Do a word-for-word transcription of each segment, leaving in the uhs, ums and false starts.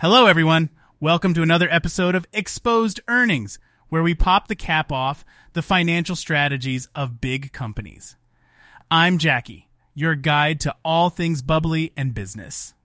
Hello, everyone. Welcome to another episode of Exposed Earnings, where we pop the cap off the financial strategies of big companies. I'm Jackie, your guide to all things bubbly and business.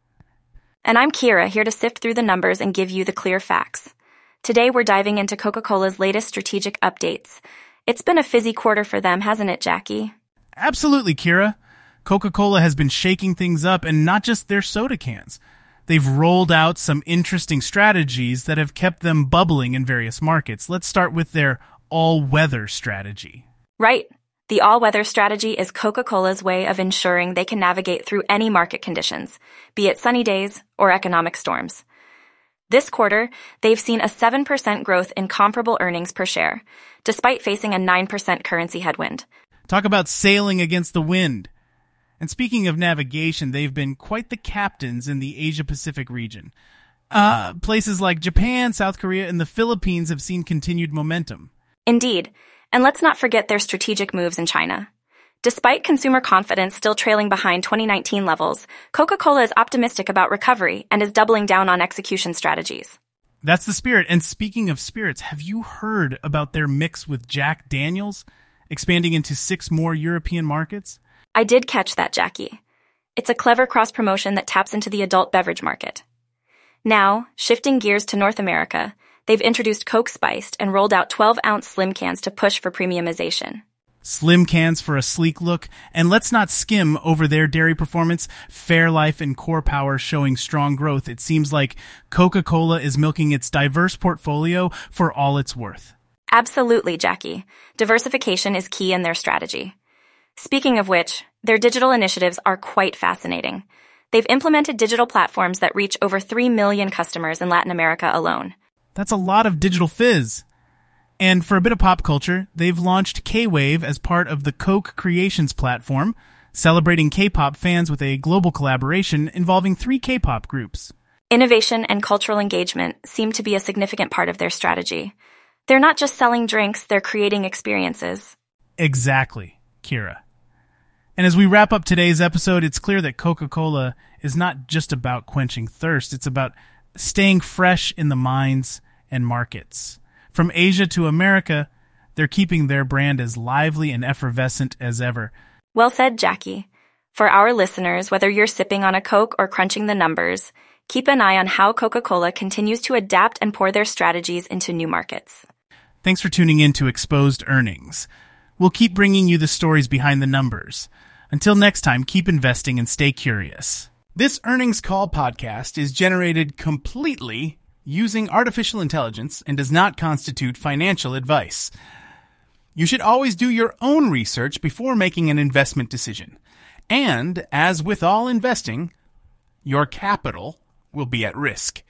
And I'm Kira, here to sift through the numbers and give you the clear facts. Today, we're diving into Coca-Cola's latest strategic updates. It's been a fizzy quarter for them, hasn't it, Jackie? Absolutely, Kira. Coca-Cola has been shaking things up, and not just their soda cans. They've rolled out some interesting strategies that have kept them bubbling in various markets. Let's start with their all-weather strategy. Right. The all-weather strategy is Coca-Cola's way of ensuring they can navigate through any market conditions, be it sunny days or economic storms. This quarter, they've seen a seven percent growth in comparable earnings per share, despite facing a nine percent currency headwind. Talk about sailing against the wind. And speaking of navigation, they've been quite the captains in the Asia-Pacific region. Uh, places like Japan, South Korea, and the Philippines have seen continued momentum. Indeed. And let's not forget their strategic moves in China. Despite consumer confidence still trailing behind twenty nineteen levels, Coca-Cola is optimistic about recovery and is doubling down on execution strategies. That's the spirit. And speaking of spirits, have you heard about their mix with Jack Daniels, expanding into six more European markets? I did catch that, Jackie. It's a clever cross-promotion that taps into the adult beverage market. Now, shifting gears to North America, they've introduced Coke Spiced and rolled out twelve-ounce slim cans to push for premiumization. Slim cans for a sleek look, and let's not skim over their dairy performance. Fairlife and Core Power showing strong growth. It seems like Coca-Cola is milking its diverse portfolio for all it's worth. Absolutely, Jackie. Diversification is key in their strategy. Speaking of which, their digital initiatives are quite fascinating. They've implemented digital platforms that reach over three million customers in Latin America alone. That's a lot of digital fizz. And for a bit of pop culture, they've launched K-Wave as part of the Coke Creations platform, celebrating K-pop fans with a global collaboration involving three K-pop groups. Innovation and cultural engagement seem to be a significant part of their strategy. They're not just selling drinks, they're creating experiences. Exactly, Kira. And as we wrap up today's episode, it's clear that Coca-Cola is not just about quenching thirst, it's about staying fresh in the minds and markets. From Asia to America, they're keeping their brand as lively and effervescent as ever. Well said, Jackie. For our listeners, whether you're sipping on a Coke or crunching the numbers, keep an eye on how Coca-Cola continues to adapt and pour their strategies into new markets. Thanks for tuning in to Exposed Earnings. We'll keep bringing you the stories behind the numbers. Until next time, keep investing and stay curious. This Earnings Call podcast is generated completely using artificial intelligence and does not constitute financial advice. You should always do your own research before making an investment decision. And, as with all investing, your capital will be at risk.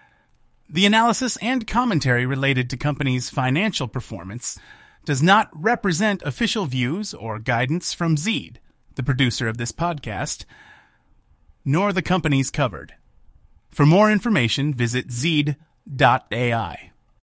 The analysis and commentary related to companies' financial performance does not represent official views or guidance from Zeed, the producer of this podcast, nor the companies covered. For more information, visit zeed dot A I.